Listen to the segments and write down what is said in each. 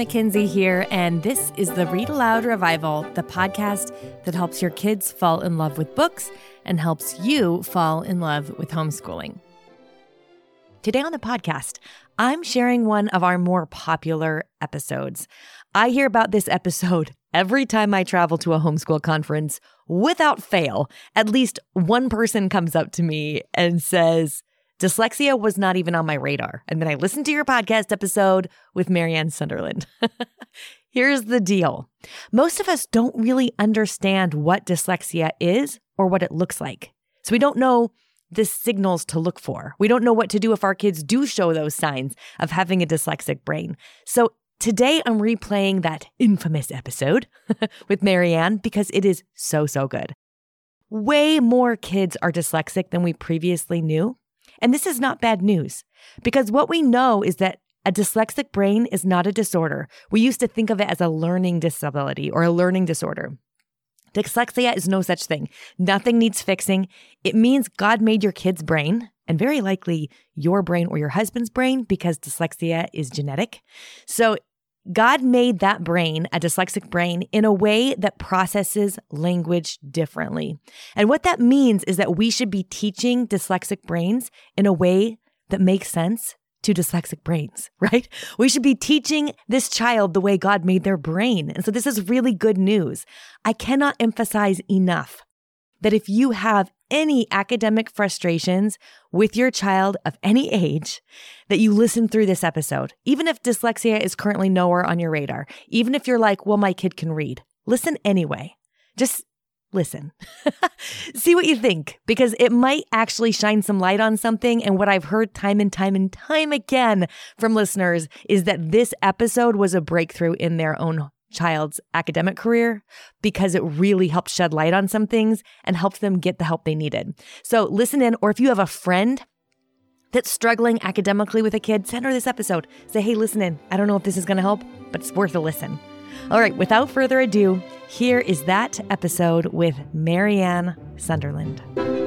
McKinsey here, and this is the Read Aloud Revival, the podcast that helps your kids fall in love with books and helps you fall in love with homeschooling. Today on the podcast, I'm sharing one of our more popular episodes. I hear about this episode every time I travel to a homeschool conference. Without fail, at least one person comes up to me and says, dyslexia was not even on my radar. And then I listened to your podcast episode with Marianne Sunderland. Here's the deal. Most of us don't really understand what dyslexia is or what it looks like. So we don't know the signals to look for. We don't know what to do if our kids do show those signs of having a dyslexic brain. So today I'm replaying that infamous episode with Marianne because it is so good. Way more kids are dyslexic than we previously knew. And this is not bad news, because what we know is that a dyslexic brain is not a disorder. We used to think of it as a learning disability or a learning disorder. Dyslexia is no such thing. Nothing needs fixing. It means God made your kid's brain, and very likely your brain or your husband's brain, because dyslexia is genetic. So God made that brain, a dyslexic brain, in a way that processes language differently. And what that means is that we should be teaching dyslexic brains in a way that makes sense to dyslexic brains, right? We should be teaching this child the way God made their brain. And so this is really good news. I cannot emphasize enough that if you have any academic frustrations with your child of any age, that you listen through this episode. Even if dyslexia is currently nowhere on your radar, even if you're like, well, my kid can read, listen anyway. Just listen. See what you think, because it might actually shine some light on something. And what I've heard time and time again from listeners is that this episode was a breakthrough in their own child's academic career because it really helped shed light on some things and helped them get the help they needed. So listen in, or if you have a friend that's struggling academically with a kid, send her this episode. Say, hey, listen in. I don't know if this is going to help, but it's worth a listen. All right, without further ado, here is that episode with Marianne Sunderland.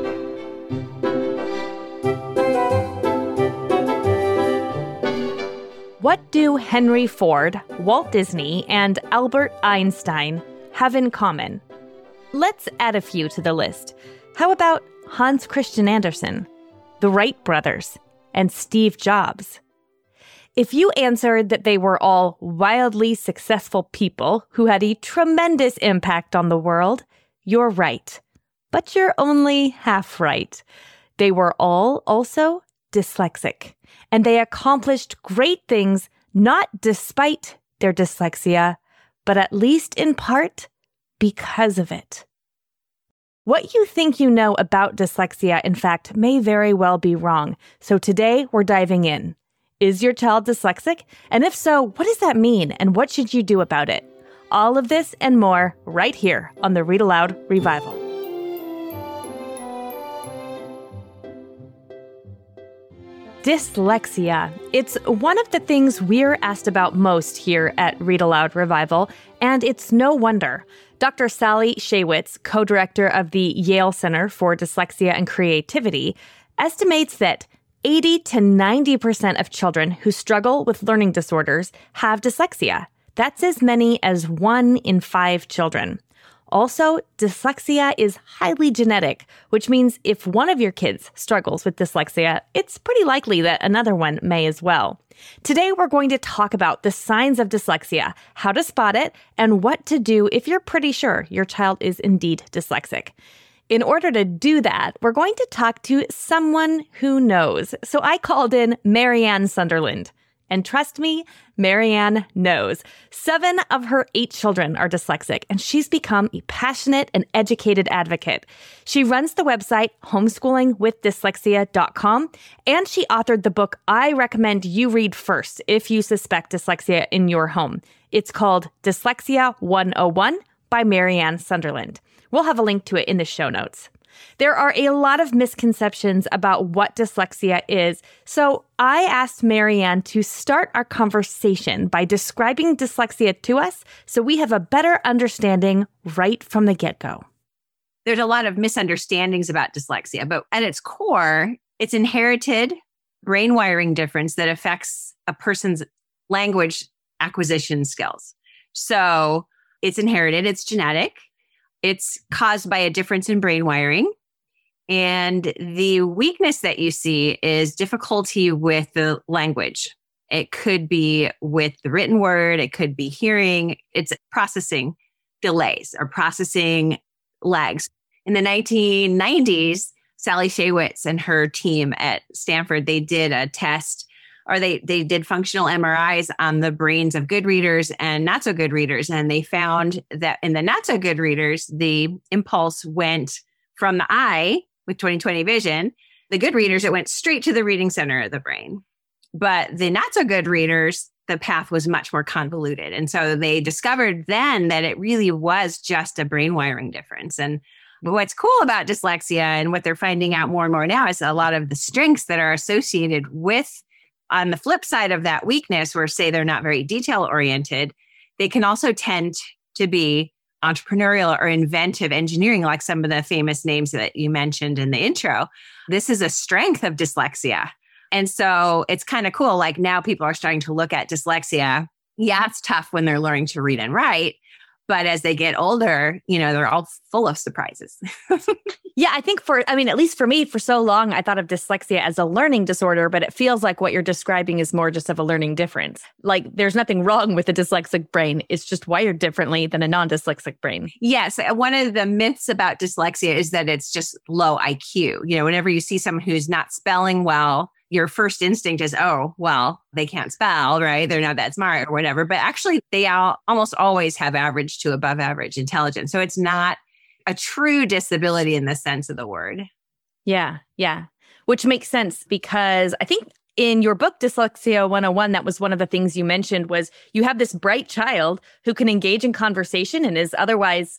What do Henry Ford, Walt Disney, and Albert Einstein have in common? Let's add a few to the list. How about Hans Christian Andersen, the Wright brothers, and Steve Jobs? If you answered that they were all wildly successful people who had a tremendous impact on the world, you're right. But you're only half right. They were all also dyslexic, and they accomplished great things not despite their dyslexia, but at least in part because of it. What you think you know about dyslexia, in fact, may very well be wrong. So today we're diving in. Is your child dyslexic? And if so, what does that mean? And what should you do about it? All of this and more right here on the Read Aloud Revival. Dyslexia. It's one of the things we're asked about most here at Read Aloud Revival, and it's no wonder. Dr. Sally Shaywitz, co-director of the Yale Center for Dyslexia and Creativity, estimates that 80 to 90% of children who struggle with learning disorders have dyslexia. That's as many as 1 in 5 children. Also, dyslexia is highly genetic, which means if one of your kids struggles with dyslexia, it's pretty likely that another one may as well. Today, we're going to talk about the signs of dyslexia, how to spot it, and what to do if you're pretty sure your child is indeed dyslexic. In order to do that, we're going to talk to someone who knows. So I called in Marianne Sunderland. And trust me, Marianne knows. 7 of her 8 children are dyslexic, and she's become a passionate and educated advocate. She runs the website homeschoolingwithdyslexia.com, and she authored the book I recommend you read first if you suspect dyslexia in your home. It's called Dyslexia 101 by Marianne Sunderland. We'll have a link to it in the show notes. There are a lot of misconceptions about what dyslexia is, so I asked Marianne to start our conversation by describing dyslexia to us so we have a better understanding right from the get-go. There's a lot of misunderstandings about dyslexia, but at its core, it's inherited brain wiring difference that affects a person's language acquisition skills. So it's inherited, it's genetic, it's caused by a difference in brain wiring. And the weakness that you see is difficulty with the language. It could be with the written word, it could be hearing, it's processing delays or processing lags. In the 1990s, Sally Shaywitz and her team at Stanford, they did a test, or they did functional MRIs on the brains of good readers and not so good readers. And they found that in the not so good readers, the impulse went from the eye with 20/20 vision. The good readers, it went straight to the reading center of the brain. But the not so good readers, the path was much more convoluted. And so they discovered then that it really was just a brain wiring difference. And what's cool about dyslexia and what they're finding out more and more now is a lot of the strengths that are associated with, on the flip side of that weakness, where say they're not very detail oriented, they can also tend to be entrepreneurial or inventive engineering, like some of the famous names that you mentioned in the intro. This is a strength of dyslexia. And so it's kind of cool. Like now people are starting to look at dyslexia. Yeah, it's tough when they're learning to read and write, but as they get older, they're all full of surprises. Yeah, I think at least for me, for so long, I thought of dyslexia as a learning disorder, but it feels like what you're describing is more just of a learning difference. Like there's nothing wrong with a dyslexic brain. It's just wired differently than a non-dyslexic brain. Yes. One of the myths about dyslexia is that it's just low IQ. Whenever you see someone who's not spelling well, your first instinct is, oh, well, they can't spell, right? They're not that smart or whatever. But actually, they almost always have average to above average intelligence. So it's not a true disability in the sense of the word. Yeah. Which makes sense because I think in your book, Dyslexia 101, that was one of the things you mentioned was you have this bright child who can engage in conversation and is otherwise,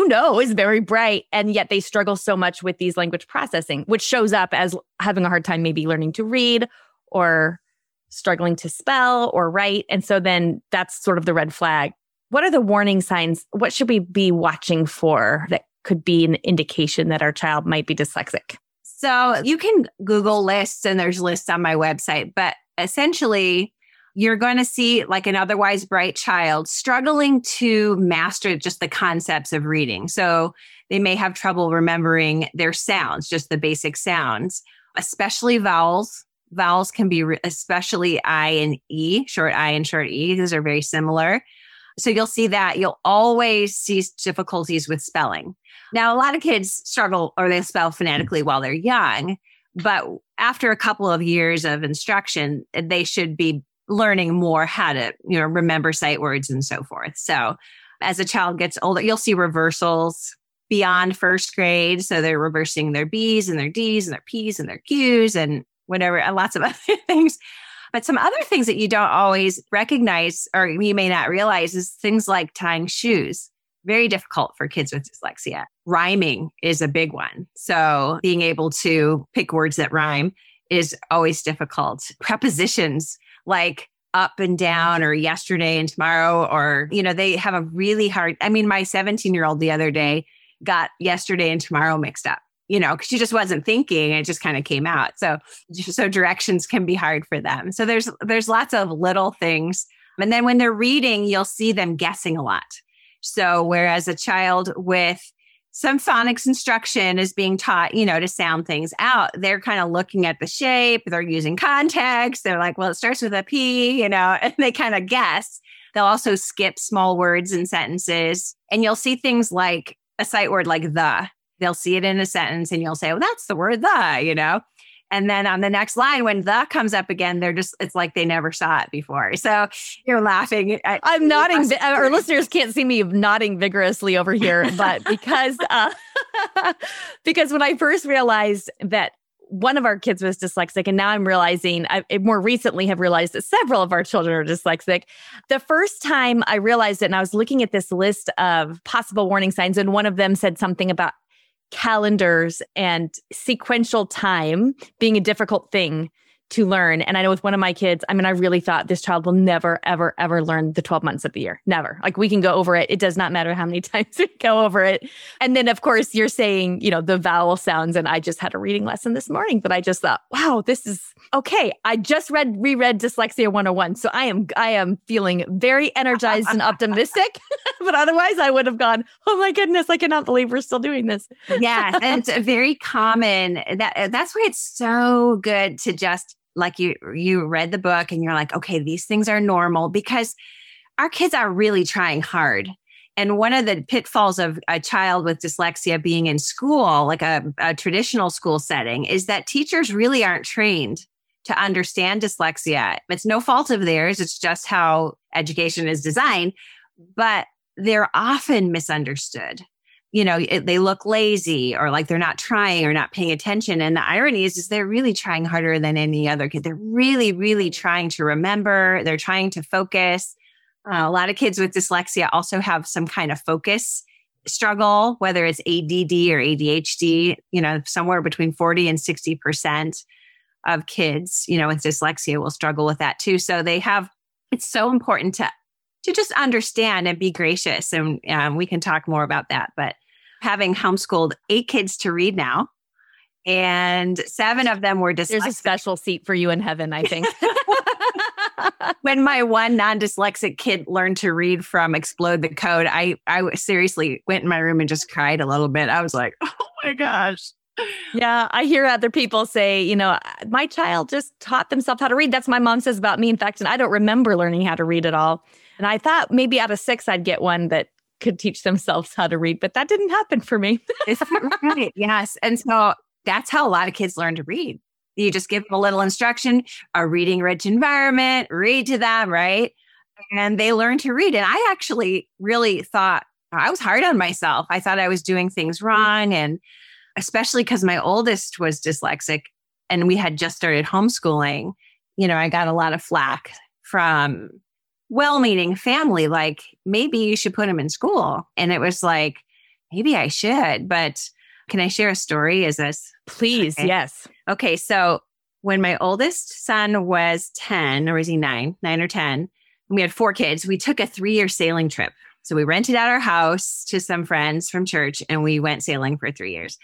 is very bright. And yet they struggle so much with these language processing, which shows up as having a hard time maybe learning to read or struggling to spell or write. And so then that's sort of the red flag. What are the warning signs? What should we be watching for that could be an indication that our child might be dyslexic? So you can Google lists, and there's lists on my website, but essentially you're going to see like an otherwise bright child struggling to master just the concepts of reading. So they may have trouble remembering their sounds, just the basic sounds, especially vowels. Vowels can be especially I and E, short I and short E. These are very similar. So you'll see that. You'll always see difficulties with spelling. Now, a lot of kids struggle or they spell phonetically while they're young, but after a couple of years of instruction, they should be learning more how to, remember sight words and so forth. So as a child gets older, you'll see reversals beyond first grade. So they're reversing their B's and their D's and their P's and their Q's and whatever, and lots of other things. But some other things that you don't always recognize or you may not realize is things like tying shoes. Very difficult for kids with dyslexia. Rhyming is a big one. So being able to pick words that rhyme is always difficult. Prepositions like up and down or yesterday and tomorrow, or, they have a really hard, my 17-year-old the other day got yesterday and tomorrow mixed up, because she just wasn't thinking. It just kind of came out. So directions can be hard for them. So there's lots of little things. And then when they're reading, you'll see them guessing a lot. So whereas a child with some phonics instruction is being taught, to sound things out, they're kind of looking at the shape, they're using context. They're like, well, it starts with a P, and they kind of guess. They'll also skip small words and sentences. And you'll see things like a sight word like the. They'll see it in a sentence and you'll say, well, that's the word the, And then on the next line, when the comes up again, it's like they never saw it before. So you're laughing. I'm nodding. Our listeners can't see me nodding vigorously over here, but because when I first realized that one of our kids was dyslexic, and now I'm realizing, I more recently have realized that several of our children are dyslexic. The first time I realized it, and I was looking at this list of possible warning signs, and one of them said something about calendars and sequential time being a difficult thing to learn. And I know with one of my kids, I really thought this child will never, ever, ever learn the 12 months of the year. Never. Like we can go over it. It does not matter how many times we go over it. And then of course you're saying, the vowel sounds. And I just had a reading lesson this morning, but I just thought, wow, this is okay. I just reread Dyslexia 101. So I am feeling very energized and optimistic, but otherwise I would have gone, oh my goodness, I cannot believe we're still doing this. Yes. And it's a very common, that's why it's so good to just like you read the book and you're like, okay, these things are normal because our kids are really trying hard. And one of the pitfalls of a child with dyslexia being in school, like a traditional school setting, is that teachers really aren't trained to understand dyslexia. It's no fault of theirs. It's just how education is designed, but they're often misunderstood. They look lazy or like they're not trying or not paying attention. And the irony is they're really trying harder than any other kid. They're really, really trying to remember. They're trying to focus. A lot of kids with dyslexia also have some kind of focus struggle, whether it's ADD or ADHD, somewhere between 40 and 60% of kids, with dyslexia will struggle with that too. So it's so important to just understand and be gracious. And we can talk more about that. But having homeschooled 8 kids to read now, and 7 of them were dyslexic. There's a special seat for you in heaven, I think. When my one non-dyslexic kid learned to read from Explode the Code, I seriously went in my room and just cried a little bit. I was like, oh my gosh. Yeah, I hear other people say, my child just taught themselves how to read. That's what my mom says about me, in fact, and I don't remember learning how to read at all. And I thought maybe out of 6, I'd get one that could teach themselves how to read, but that didn't happen for me. Right. Yes. And so that's how a lot of kids learn to read. You just give them a little instruction, a reading rich environment, read to them, right? And they learn to read. And I actually really thought I was hard on myself. I thought I was doing things wrong. And especially because my oldest was dyslexic and we had just started homeschooling, I got a lot of flack from well-meaning family, like, maybe you should put him in school. And it was like, maybe I should, but can I share a story? Is this? Please, okay. Yes. Okay, so when my oldest son was 10, or was he 9 or 10, and we had 4 kids, we took a 3-year sailing trip. So we rented out our house to some friends from church and we went sailing for 3 years.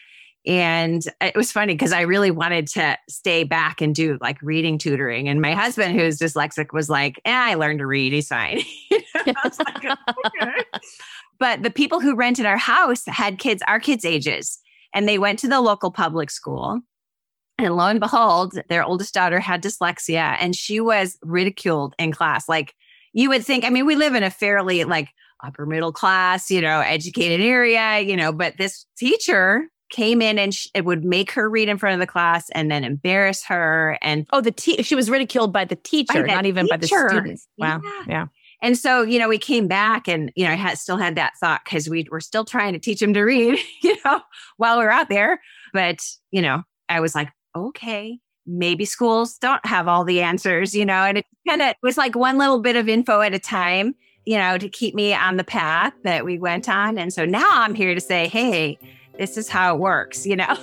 And it was funny because I really wanted to stay back and do like reading tutoring. And my husband, who's dyslexic, was like, I learned to read. He's fine. I was like, okay. But the people who rented our house had kids, our kids' ages, and they went to the local public school. And lo and behold, their oldest daughter had dyslexia and she was ridiculed in class. Like you would think, we live in a fairly like upper middle class, educated area, but this teacher came in and it would make her read in front of the class and then embarrass her. And she was ridiculed by the teacher, not even by the students. Wow. Yeah. And so, we came back and, I still had that thought because we were still trying to teach him to read, while we were out there. But, I was like, okay, maybe schools don't have all the answers, and it kind of was like one little bit of info at a time, to keep me on the path that we went on. And so now I'm here to say, hey, this is how it works,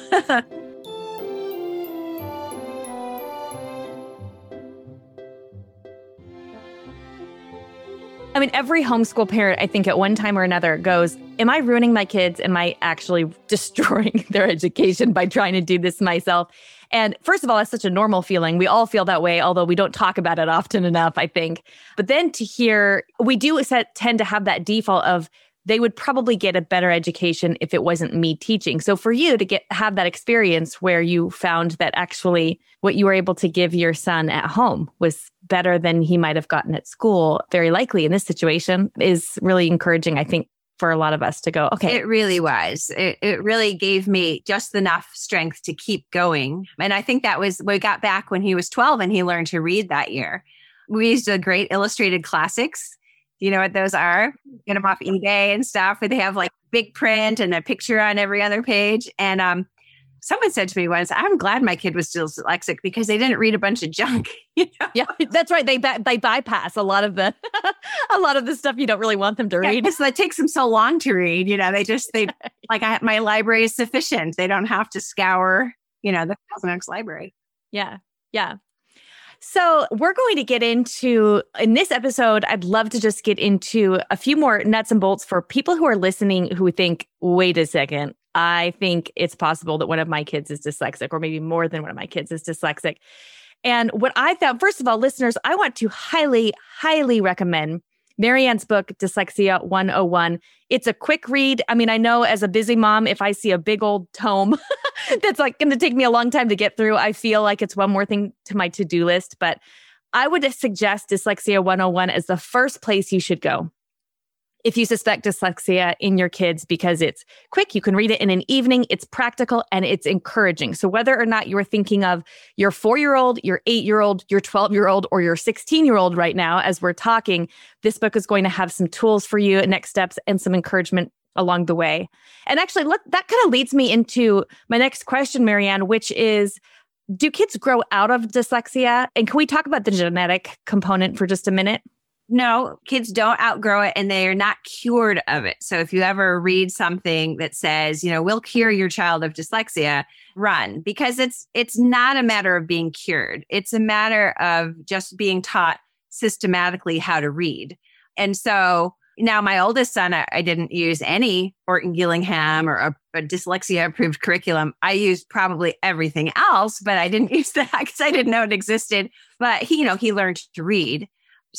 Every homeschool parent, I think at one time or another goes, am I ruining my kids? Am I actually destroying their education by trying to do this myself? And first of all, that's such a normal feeling. We all feel that way, although we don't talk about it often enough, I think. But then to hear, we do tend to have that default of, they would probably get a better education if it wasn't me teaching. So for you to have that experience where you found that actually what you were able to give your son at home was better than he might have gotten at school, very likely in this situation, is really encouraging, I think, for a lot of us to go, okay. It really was. It really gave me just enough strength to keep going. And I think that was, we got back when he was 12 and he learned to read that year. We used a great illustrated classics. You know what those are? Get them off eBay and stuff, where they have like big print and a picture on every other page. And someone said to me once, I'm glad my kid was still dyslexic because they didn't read a bunch of junk. Yeah, that's right. They bypass a lot of the stuff you don't really want them to read. Because it takes them so long to read. My library is sufficient. They don't have to scour, the Thousand Oaks Library. Yeah. Yeah. So we're going to get into, in this episode, I'd love to just get into a few more nuts and bolts for people who are listening who think, wait a second, I think it's possible that one of my kids is dyslexic, or maybe more than one of my kids is dyslexic. And what I found, first of all, listeners, I want to highly, highly recommend Marianne's book, Dyslexia 101. It's a quick read. I mean, I know as a busy mom, if I see a big old tome that's like going to take me a long time to get through, I feel like it's one more thing to my to-do list. But I would suggest Dyslexia 101 as the first place you should go if you suspect dyslexia in your kids, because it's quick. You can read it in an evening. It's practical and it's encouraging. So whether or not you're thinking of your 4-year-old, your 8-year-old, your 12-year-old, or your 16-year-old right now, as we're talking, this book is going to have some tools for you, next steps, and some encouragement along the way. And actually, that kind of leads me into my next question, Marianne, which is, do kids grow out of dyslexia? And can we talk about the genetic component for just a minute? No, kids don't outgrow it and they are not cured of it. So if you ever read something that says, we'll cure your child of dyslexia, run, because it's not a matter of being cured. It's a matter of just being taught systematically how to read. And so now my oldest son, I didn't use any Orton Gillingham or a dyslexia approved curriculum. I used probably everything else, but I didn't use that because I didn't know it existed. But he learned to read.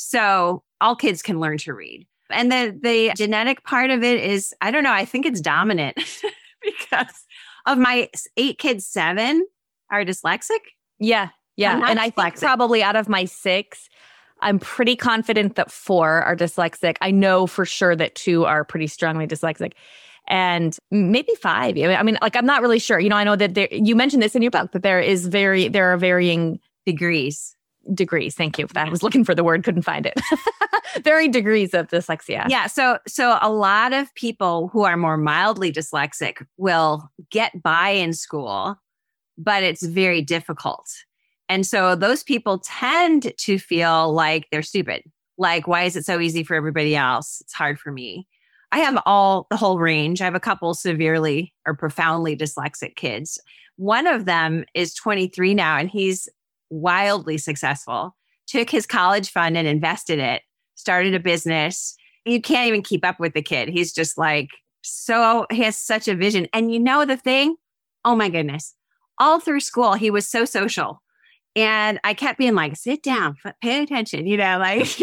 So all kids can learn to read. And the genetic part of it is, I don't know, I think it's dominant because of my 8 kids, 7 are dyslexic. Yeah. And I think probably out of my 6, I'm pretty confident that 4 are dyslexic. I know for sure that 2 are pretty strongly dyslexic. And maybe 5. I mean, like, I'm not really sure. I know that you mentioned this in your book, that there are varying degrees. Thank you. I was looking for the word, couldn't find it. Varying degrees of dyslexia. Yeah. So a lot of people who are more mildly dyslexic will get by in school, but it's very difficult. And so those people tend to feel like they're stupid. Like, why is it so easy for everybody else? It's hard for me. I have the whole range. I have a couple severely or profoundly dyslexic kids. One of them is 23 now, and he's wildly successful, took his college fund and invested it, started a business. You can't even keep up with the kid. He's just like, he has such a vision. And the thing, oh my goodness, all through school, he was so social. And I kept being like, sit down, pay attention, you have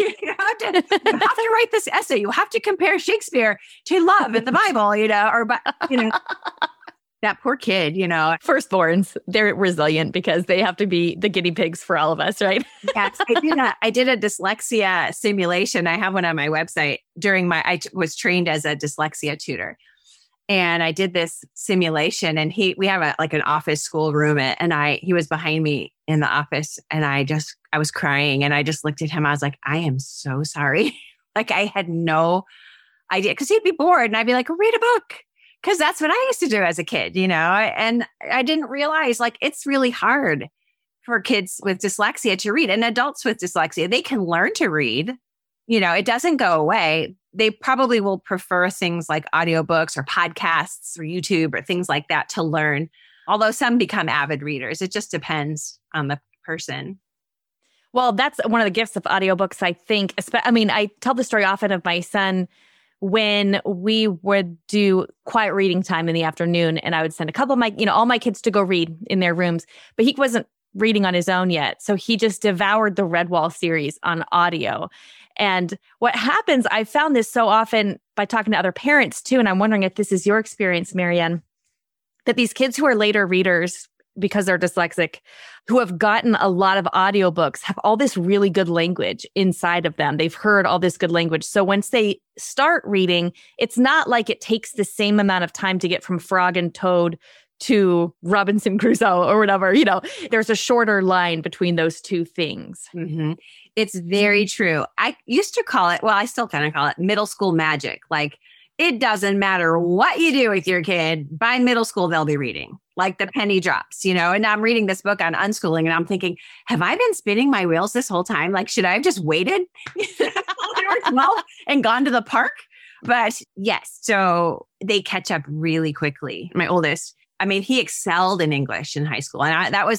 to write this essay. You have to compare Shakespeare to love in the Bible, that poor kid, Firstborns, they're resilient because they have to be the guinea pigs for all of us, right? Yes, I did a dyslexia simulation. I have one on my website. I was trained as a dyslexia tutor. And I did this simulation, and we have an office school room, and he was behind me in the office, and I was crying, and I just looked at him. I was like, I am so sorry. Like, I had no idea, because he'd be bored and I'd be like, read a book. Because that's what I used to do as a kid, and I didn't realize, like, it's really hard for kids with dyslexia to read, and adults with dyslexia, they can learn to read. It doesn't go away. They probably will prefer things like audiobooks or podcasts or YouTube or things like that to learn. Although some become avid readers. It just depends on the person. Well, that's one of the gifts of audiobooks, I think. I tell the story often of my son when we would do quiet reading time in the afternoon, and I would send a couple of all my kids to go read in their rooms, but he wasn't reading on his own yet. So he just devoured the Redwall series on audio. And what happens, I found this so often by talking to other parents too, and I'm wondering if this is your experience, Marianne, that these kids who are later readers because they're dyslexic, who have gotten a lot of audiobooks, have all this really good language inside of them. They've heard all this good language. So once they start reading, it's not like it takes the same amount of time to get from Frog and Toad to Robinson Crusoe or whatever. There's a shorter line between those two things. Mm-hmm. It's very true. I used to call it, I still kind of call it middle school magic. Like, it doesn't matter what you do with your kid, by middle school, they'll be reading. Like the penny drops, and I'm reading this book on unschooling and I'm thinking, have I been spinning my wheels this whole time? Like, should I have just waited until they were 12 and gone to the park? But yes, so they catch up really quickly. My oldest, he excelled in English in high school. And that was this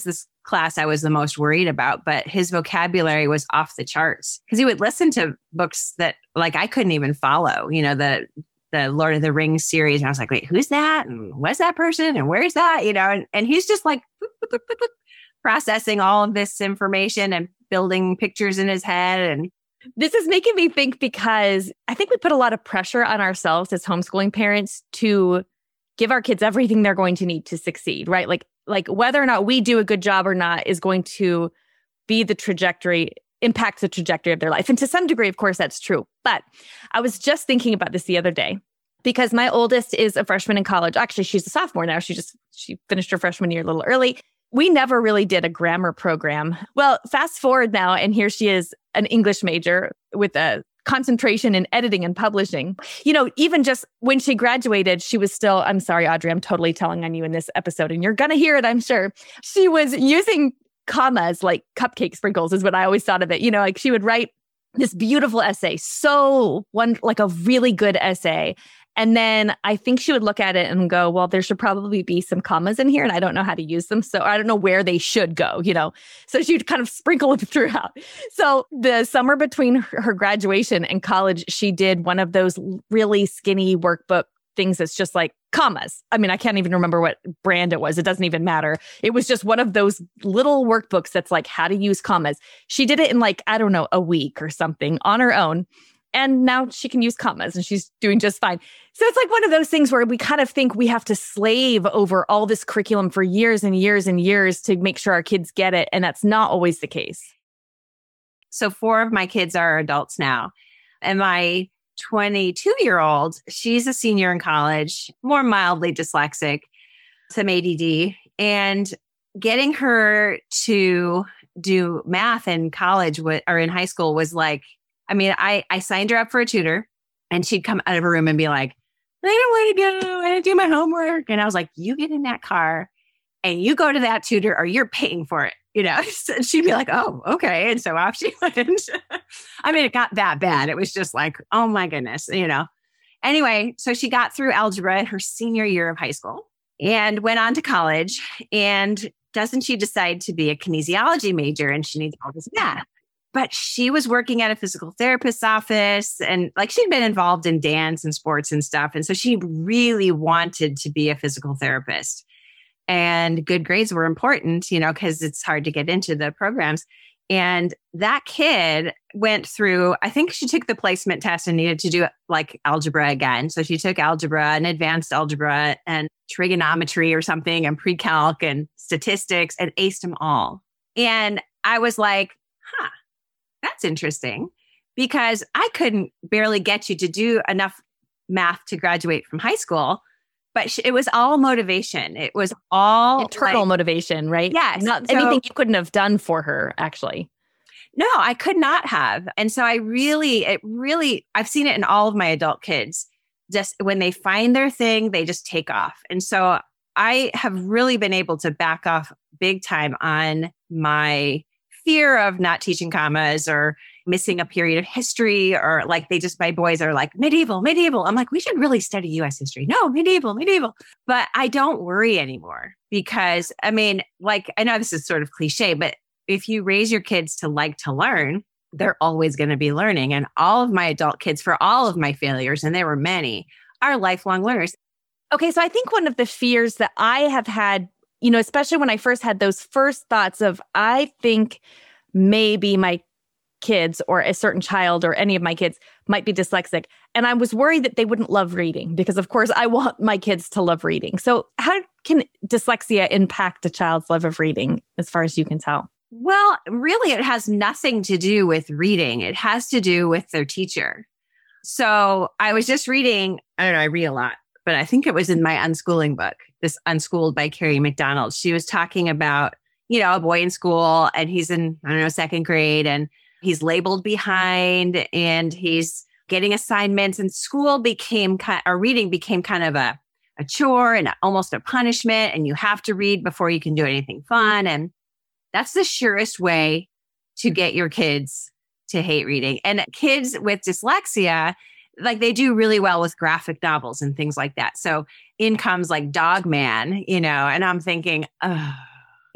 class I was the most worried about, but his vocabulary was off the charts because he would listen to books that like I couldn't even follow, the Lord of the Rings series. And I was like, wait, who's that? And what's that person? And where's that? And he's just like processing all of this information and building pictures in his head. And this is making me think because I think we put a lot of pressure on ourselves as homeschooling parents to give our kids everything they're going to need to succeed, right? Like whether or not we do a good job or not is going to be impact the trajectory of their life. And to some degree, of course, that's true. But I was just thinking about this the other day because my oldest is a freshman in college. Actually, she's a sophomore now. She finished her freshman year a little early. We never really did a grammar program. Well, fast forward now, and here she is, an English major with a concentration in editing and publishing. Even just when she graduated, she was still, I'm sorry, Audrey, I'm totally telling on you in this episode, and you're going to hear it, I'm sure. She was using commas like cupcake sprinkles is what I always thought of it. Like she would write this beautiful essay, like a really good essay. And then I think she would look at it and go, well, there should probably be some commas in here and I don't know how to use them. So I don't know where they should go, So she'd kind of sprinkle them throughout. So the summer between her graduation and college, she did one of those really skinny workbook things that's just like commas. I mean, I can't even remember what brand it was. It doesn't even matter. It was just one of those little workbooks that's like how to use commas. She did it in a week or something on her own. And now she can use commas and she's doing just fine. So it's like one of those things where we kind of think we have to slave over all this curriculum for years and years and years to make sure our kids get it. And that's not always the case. So 4 of my kids are adults now. And my 22-year-old, she's a senior in college, more mildly dyslexic, some ADD. And getting her to do math in college or in high school was like, I signed her up for a tutor and she'd come out of her room and be like, I don't want to go. I didn't do my homework. And I was like, you get in that car and you go to that tutor or you're paying for it. So she'd be like, oh, okay. And so off she went. It got that bad. It was just like, oh my goodness, Anyway, so she got through algebra in her senior year of high school and went on to college. And doesn't she decide to be a kinesiology major and she needs all this math? But she was working at a physical therapist's office and she'd been involved in dance and sports and stuff. And so she really wanted to be a physical therapist. And good grades were important, because it's hard to get into the programs. And that kid went through, I think she took the placement test and needed to do algebra again. So she took algebra and advanced algebra and trigonometry or something and pre-calc and statistics and aced them all. And I was like, that's interesting because I couldn't barely get you to do enough math to graduate from high school, but it was all motivation. It was all internal motivation, right? Yes. Not anything you couldn't have done for her, actually. No, I could not have. And so I've seen it in all of my adult kids. Just when they find their thing, they just take off. And so I have really been able to back off big time on my fear of not teaching commas or missing a period of history or my boys are like medieval. I'm like, we should really study US history. No, medieval. But I don't worry anymore because I know this is sort of cliche, but if you raise your kids to like to learn, they're always going to be learning. And all of my adult kids, for all of my failures, and there were many, are lifelong learners. Okay. So I think one of the fears that I have had, especially when I first had those first thoughts of, I think maybe my kids or a certain child or any of my kids might be dyslexic. And I was worried that they wouldn't love reading because, of course, I want my kids to love reading. So how can dyslexia impact a child's love of reading as far as you can tell? Well, really, it has nothing to do with reading. It has to do with their teacher. So I was just reading, I read a lot, but I think it was in my unschooling book, this Unschooled by Carrie McDonald. She was talking about, a boy in school and he's in, second grade and he's labeled behind and he's getting assignments and reading became kind of a chore and almost a punishment. And you have to read before you can do anything fun. And that's the surest way to get your kids to hate reading. And kids with dyslexia, they do really well with graphic novels and things like that. So in comes Dog Man, and I'm thinking,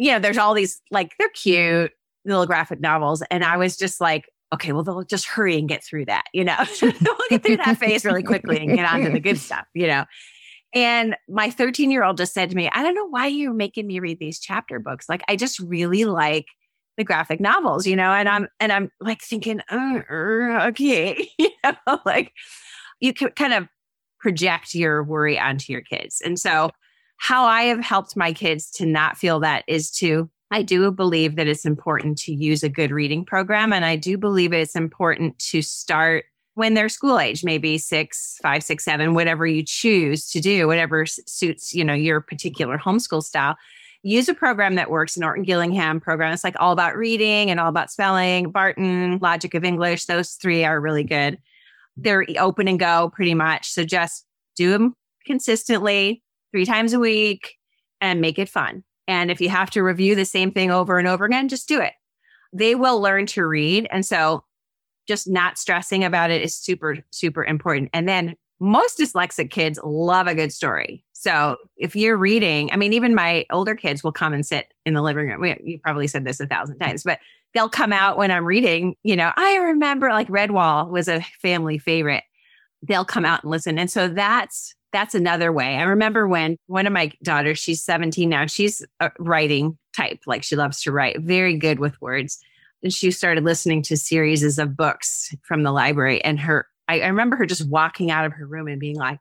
there's all these, like, they're cute little graphic novels. And I was just like, okay, well, they'll just hurry and get through that, we'll get through that phase really quickly and get on to the good stuff, And my 13-year-old just said to me, I don't know why you're making me read these chapter books. Like, I just really like the graphic novels, and I'm like thinking, okay, like you can kind of project your worry onto your kids. And so how I have helped my kids to not feel that is I do believe that it's important to use a good reading program. And I do believe it's important to start when they're school age, maybe 5, 6, 7, whatever you choose to do, whatever suits, your particular homeschool style. Use a program that works, an Orton Gillingham program. It's like all about reading and all about spelling, Barton, Logic of English. Those 3 are really good. They're open and go pretty much. So just do them consistently 3 times a week and make it fun. And if you have to review the same thing over and over again, just do it. They will learn to read. And so just not stressing about it is super, super important. And then most dyslexic kids love a good story. So if you're reading, even my older kids will come and sit in the living room. You probably said this 1,000 times, but they'll come out when I'm reading. I remember like Redwall was a family favorite. They'll come out and listen. And so that's another way. I remember when one of my daughters, she's 17 now, she's a writing type, like she loves to write, very good with words. And she started listening to series of books from the library. And I remember her just walking out of her room and being like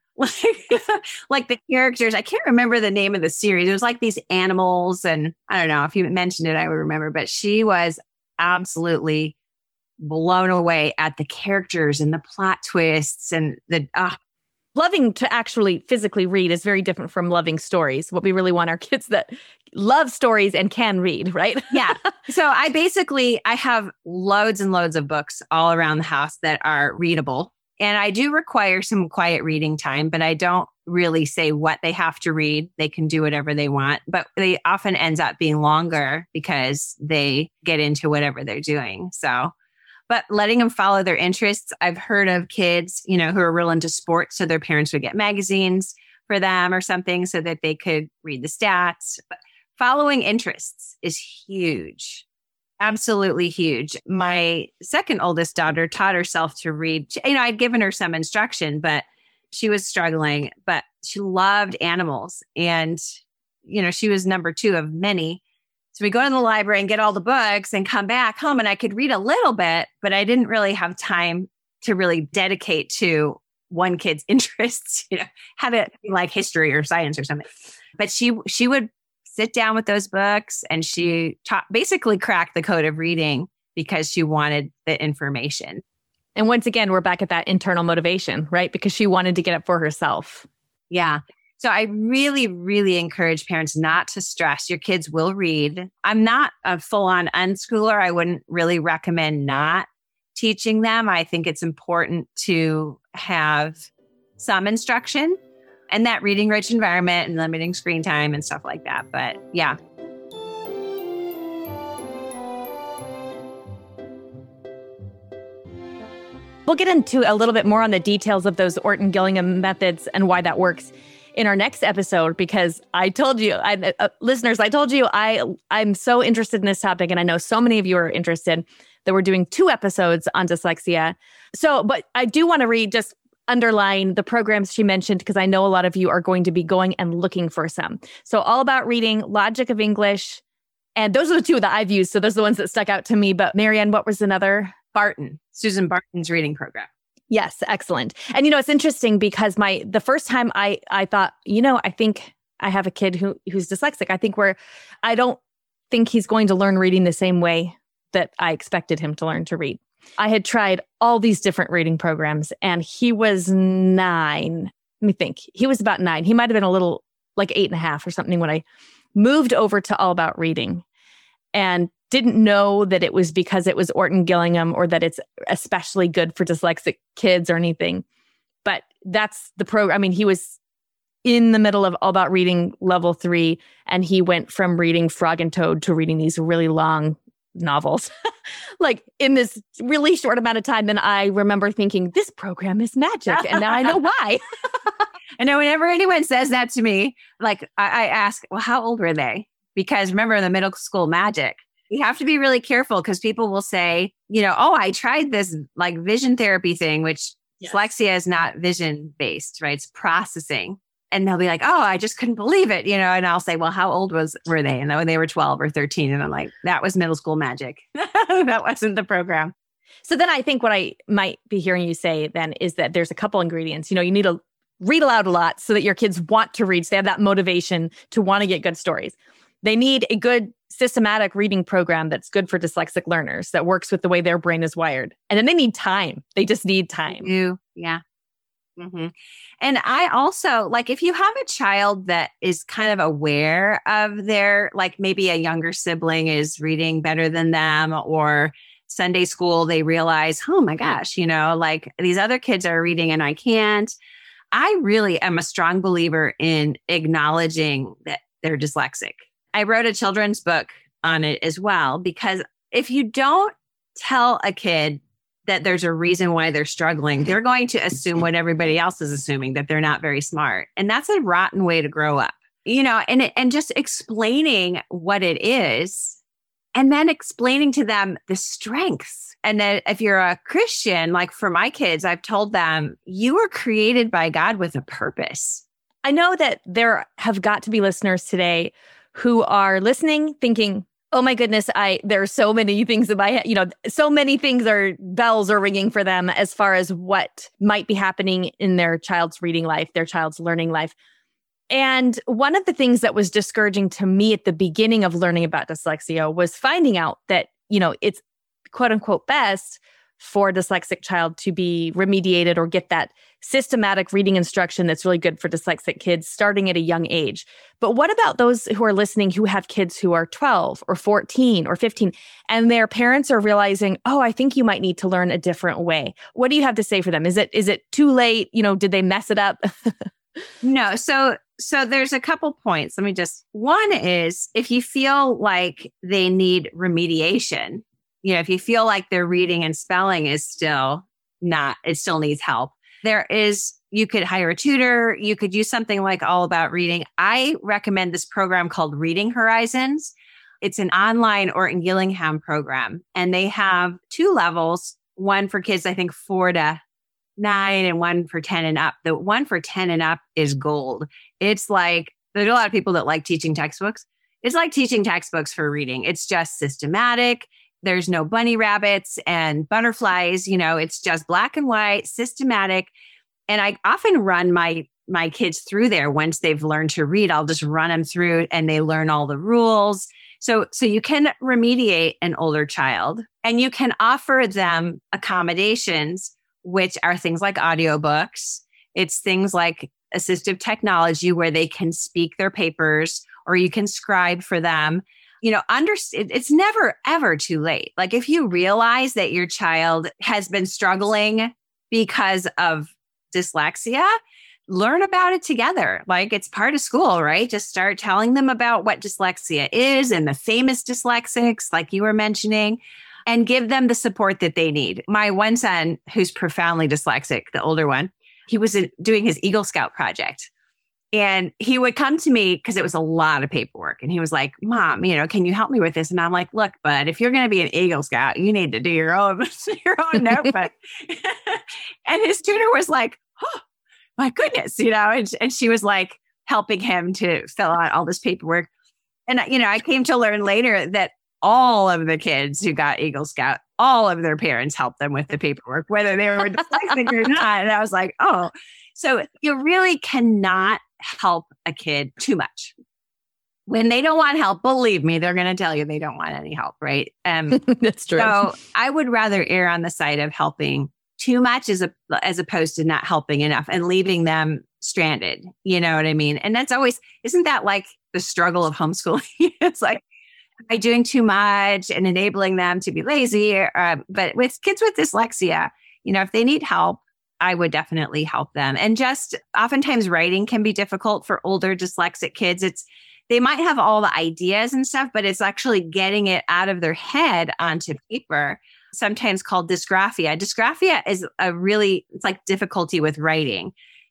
the characters, I can't remember the name of the series. It was like these animals. And I don't know if you mentioned it, I would remember, but she was absolutely blown away at the characters and the plot twists and loving to actually physically read is very different from loving stories. What we really want our kids that love stories and can read, right? Yeah. So I have loads and loads of books all around the house that are readable. And I do require some quiet reading time, but I don't really say what they have to read. They can do whatever they want, but they often ends up being longer because they get into whatever they're doing. So, but letting them follow their interests. I've heard of kids, who are real into sports. So their parents would get magazines for them or something so that they could read the stats. But following interests is huge. Absolutely huge. My second oldest daughter taught herself to read. I'd given her some instruction, but she was struggling, but she loved animals. And, she was number 2 of many. So we go to the library and get all the books and come back home and I could read a little bit, but I didn't really have time to really dedicate to one kid's interests, have it be like history or science or something. But she would sit down with those books and she basically cracked the code of reading because she wanted the information. And once again, we're back at that internal motivation, right? Because she wanted to get it for herself. Yeah. So I really, really encourage parents not to stress. Your kids will read. I'm not a full-on unschooler. I wouldn't really recommend not teaching them. I think it's important to have some instruction and that reading rich environment and limiting screen time and stuff like that. But yeah. We'll get into a little bit more on the details of those Orton Gillingham methods and why that works in our next episode, because I told you, listeners, I'm so interested in this topic, and I know so many of you are interested that we're doing 2 episodes on dyslexia. So, but I do want to just underline the programs she mentioned, because I know a lot of you are going to be going and looking for some. So All About Reading, Logic of English, and those are the 2 that I've used. So those are the ones that stuck out to me. But Marianne, what was another? Barton, Susan Barton's reading program. Yes, excellent. And it's interesting because the first time I thought, I think I have a kid who's dyslexic. I don't think he's going to learn reading the same way that I expected him to learn to read. I had tried all these different reading programs and he was 9. Let me think. He was about 9. He might have been a little like 8.5 or something when I moved over to All About Reading, and didn't know that it was because it was Orton Gillingham or that it's especially good for dyslexic kids or anything. But that's the program. He was in the middle of All About Reading level 3, and he went from reading Frog and Toad to reading these really long novels, like in this really short amount of time. Then I remember thinking, this program is magic. And now I know why. I know whenever anyone says that to me, like I ask, well, how old were they? because remember the middle school magic. You have to be really careful because people will say, oh, I tried this like vision therapy thing, which dyslexia is not vision based, right? It's processing. And they'll be like, oh, I just couldn't believe it, and I'll say, well, how old were they? And they were 12 or 13. And I'm like, that was middle school magic. That wasn't the program. So then I think what I might be hearing you say then is that there's a couple ingredients. You need to read aloud a lot so that your kids want to read. So they have that motivation to want to get good stories. They need a good systematic reading program that's good for dyslexic learners, that works with the way their brain is wired. And then they need time. They just need time. Yeah. Mm-hmm. And I also, like, if you have a child that is kind of aware of their, like maybe a younger sibling is reading better than them, or Sunday school, they realize, oh my gosh, like these other kids are reading and I can't. I really am a strong believer in acknowledging that they're dyslexic. I wrote a children's book on it as well, because if you don't tell a kid that there's a reason why they're struggling, they're going to assume what everybody else is assuming, that they're not very smart. And that's a rotten way to grow up, and just explaining what it is, and then explaining to them the strengths. And then if you're a Christian, like for my kids, I've told them, you were created by God with a purpose. I know that there have got to be listeners today who are listening thinking, oh my goodness, there are so many things in my head, so many things bells are ringing for them as far as what might be happening in their child's reading life, their child's learning life. And one of the things that was discouraging to me at the beginning of learning about dyslexia was finding out that, it's quote unquote best for a dyslexic child to be remediated or get that systematic reading instruction that's really good for dyslexic kids starting at a young age. But what about those who are listening who have kids who are 12 or 14 or 15 and their parents are realizing, oh, I think you might need to learn a different way? What do you have to say for them? Is it too late? Did they mess it up? No. So there's a couple points. One is if you feel like they need remediation, if you feel like their reading and spelling is still it still needs help, you could hire a tutor. You could use something like All About Reading. I recommend this program called Reading Horizons. It's an online Orton Gillingham program, and they have 2 levels, one for kids, I think 4 to 9 and one for 10 and up. The one for 10 and up is gold. It's like, there's a lot of people that like teaching textbooks. It's like teaching textbooks for reading. It's just systematic. There's no bunny rabbits and butterflies. It's just black and white, systematic. And I often run my kids through there once they've learned to read. I'll just run them through and they learn all the rules. So you can remediate an older child, and you can offer them accommodations, which are things like audiobooks. It's things like assistive technology where they can speak their papers, or you can scribe for them. It's never, ever too late. Like if you realize that your child has been struggling because of dyslexia, learn about it together. Like it's part of school, right? Just start telling them about what dyslexia is and the famous dyslexics, like you were mentioning, and give them the support that they need. My one son, who's profoundly dyslexic, the older one, he was doing his Eagle Scout project. And he would come to me because it was a lot of paperwork. And he was like, Mom, can you help me with this? And I'm like, look, bud, if you're going to be an Eagle Scout, you need to do your own notebook. And his tutor was like, oh, my goodness, and she was like helping him to fill out all this paperwork. And, I came to learn later that all of the kids who got Eagle Scout, all of their parents helped them with the paperwork, whether they were dyslexic or not. And I was like, oh, so you really cannot help a kid too much. When they don't want help, believe me, they're going to tell you they don't want any help, right? That's true. So I would rather err on the side of helping too much as opposed to not helping enough and leaving them stranded. You know what I mean? And that's always, isn't that like the struggle of homeschooling? It's like, by doing too much and enabling them to be lazy. But with kids with dyslexia, if they need help, I would definitely help them. And just oftentimes writing can be difficult for older dyslexic kids. They might have all the ideas and stuff, but it's actually getting it out of their head onto paper, sometimes called dysgraphia. Dysgraphia is it's like difficulty with writing.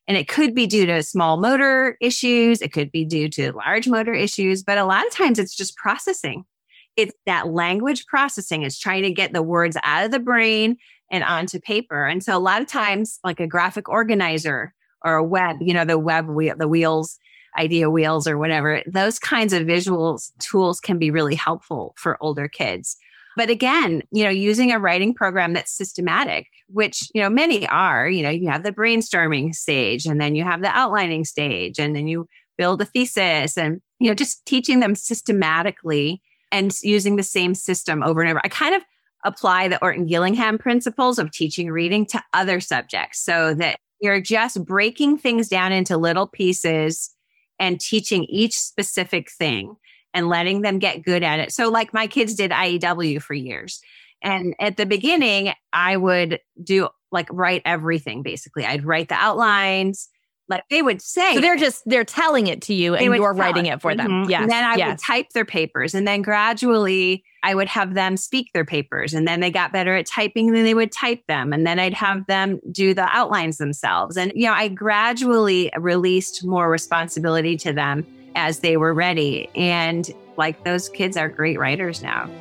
And it could be due to small motor issues. It could be due to large motor issues, but a lot of times it's just processing. It's that language processing. It's trying to get the words out of the brain and onto paper. And so a lot of times, like a graphic organizer or a web, the web wheel, the wheels, idea wheels or whatever, those kinds of visuals tools can be really helpful for older kids. But again, using a writing program that's systematic, which, many are, you have the brainstorming stage, and then you have the outlining stage, and then you build a thesis, and, just teaching them systematically and using the same system over and over. I kind of apply the Orton Gillingham principles of teaching reading to other subjects so that you're just breaking things down into little pieces and teaching each specific thing and letting them get good at it. So like my kids did IEW for years. And at the beginning, I would write everything, basically. I'd write the outlines, like they would say. So they're telling it to you and you're writing it for them. Mm-hmm. Yes. And then I would type their papers. And then gradually I would have them speak their papers. And then they got better at typing, and then they would type them. And then I'd have them do the outlines themselves. And, I gradually released more responsibility to them as they were ready. And like those kids are great writers now.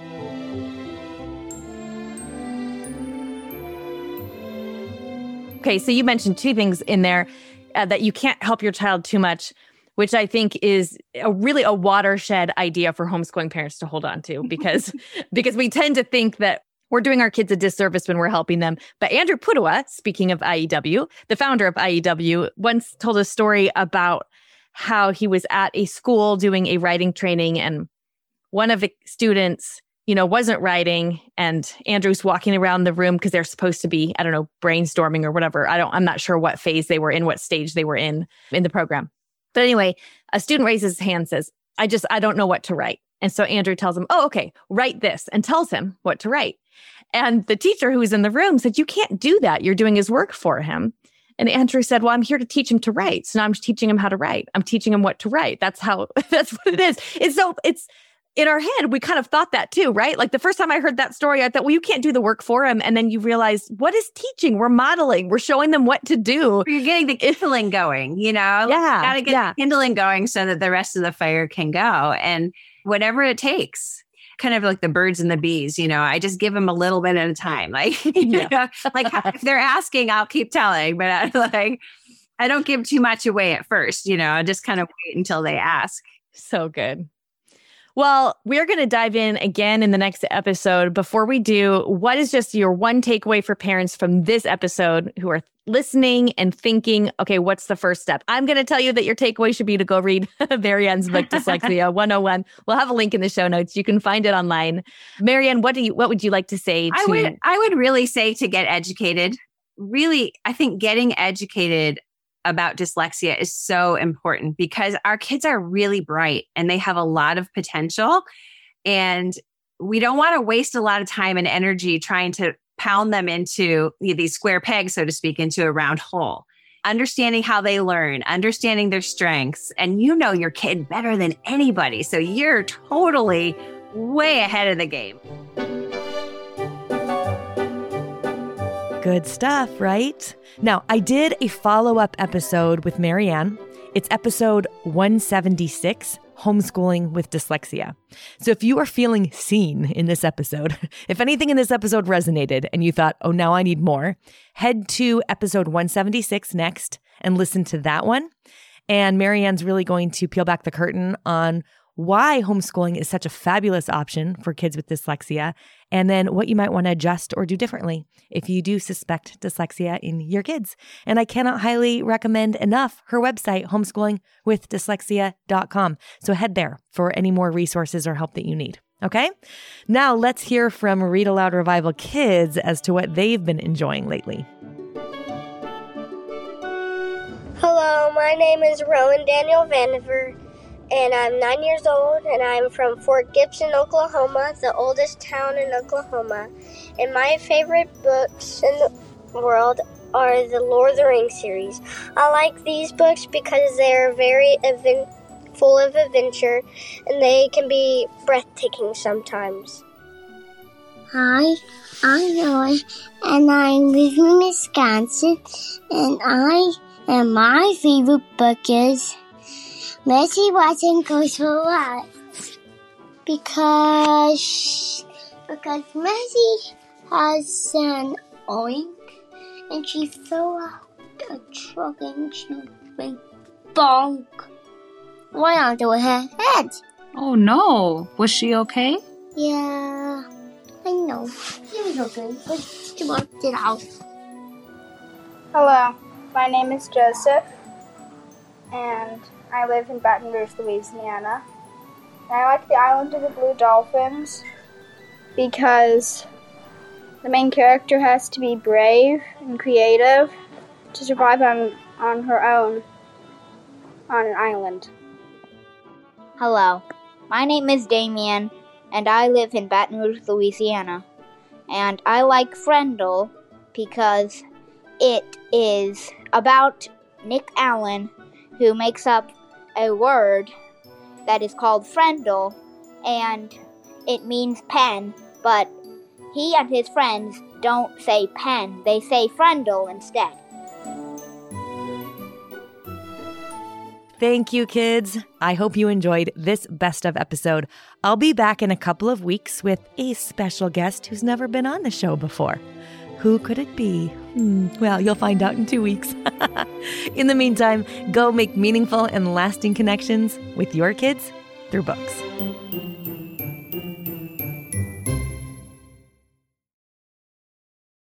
Okay, so you mentioned two things in there that you can't help your child too much, which I think is really a watershed idea for homeschooling parents to hold on to, because we tend to think that we're doing our kids a disservice when we're helping them. But Andrew Pudewa, speaking of IEW, the founder of IEW, once told a story about how he was at a school doing a writing training, and one of the students, wasn't writing, and Andrew's walking around the room because they're supposed to be, I don't know, brainstorming or whatever. I'm not sure what phase they were in, what stage they were in the program. But anyway, a student raises his hand and says, I don't know what to write. And so Andrew tells him, oh, okay, write this, and tells him what to write. And the teacher who was in the room said, you can't do that. You're doing his work for him. And Andrew said, well, I'm here to teach him to write. So now I'm teaching him how to write. I'm teaching him what to write. That's what it is. It's in our head, we kind of thought that too, right? Like the first time I heard that story, I thought, well, you can't do the work for him. And then you realize, what is teaching? We're modeling. We're showing them what to do. You're getting the kindling going, Yeah. Got to get the kindling going so that the rest of the fire can go. And whatever it takes. Kind of like the birds and the bees, I just give them a little bit at a time. Like, if they're asking, I'll keep telling, but I don't give too much away at first, I just kind of wait until they ask. So good. Well, we're going to dive in again in the next episode. Before we do, what is just your one takeaway for parents from this episode who are listening and thinking, okay, what's the first step? I'm going to tell you that your takeaway should be to go read Marianne's book, Dyslexia 101. We'll have a link in the show notes. You can find it online. Marianne, what would you like to say? I would really say to get educated. Really, I think getting educated about dyslexia is so important because our kids are really bright and they have a lot of potential. And we don't want to waste a lot of time and energy trying to pound them into these square pegs, so to speak, into a round hole. Understanding how they learn, understanding their strengths, and your kid better than anybody. So you're totally way ahead of the game. Good stuff, right? Now, I did a follow-up episode with Marianne. It's episode 176, Homeschooling with Dyslexia. So if you are feeling seen in this episode, if anything in this episode resonated and you thought, oh, now I need more, head to episode 176 next and listen to that one. And Marianne's really going to peel back the curtain on why homeschooling is such a fabulous option for kids with dyslexia, and then what you might want to adjust or do differently if you do suspect dyslexia in your kids. And I cannot highly recommend enough her website, homeschoolingwithdyslexia.com. So head there for any more resources or help that you need. Okay? Now let's hear from Read Aloud Revival kids as to what they've been enjoying lately. Hello, my name is Rowan Daniel Vandiver, and I'm 9 years old, and I'm from Fort Gibson, Oklahoma, the oldest town in Oklahoma. And my favorite books in the world are the Lord of the Rings series. I like these books because they're very full of adventure, and they can be breathtaking sometimes. Hi, I'm Noah, and I live in Wisconsin, and I And my favorite book is Mercy Watson Goes for What? Because Mercy has an oink and she fell out a truck and she went bonk right onto her head. Oh no, was she okay? Yeah, I know. She was okay, but she worked it out. Hello, my name is Joseph, and I live in Baton Rouge, Louisiana. And I like the Island of the Blue Dolphins because the main character has to be brave and creative to survive on her own on an island. Hello, my name is Damien, and I live in Baton Rouge, Louisiana. And I like Friendle because it is about Nick Allen, who makes up a word that is called Friendle, and it means pen, but he and his friends don't say pen, they say Friendle instead. Thank you, kids. I hope you enjoyed this best of episode. I'll be back in a couple of weeks with a special guest who's never been on the show before. Who could it be? Well, you'll find out in 2 weeks. In the meantime, go make meaningful and lasting connections with your kids through books.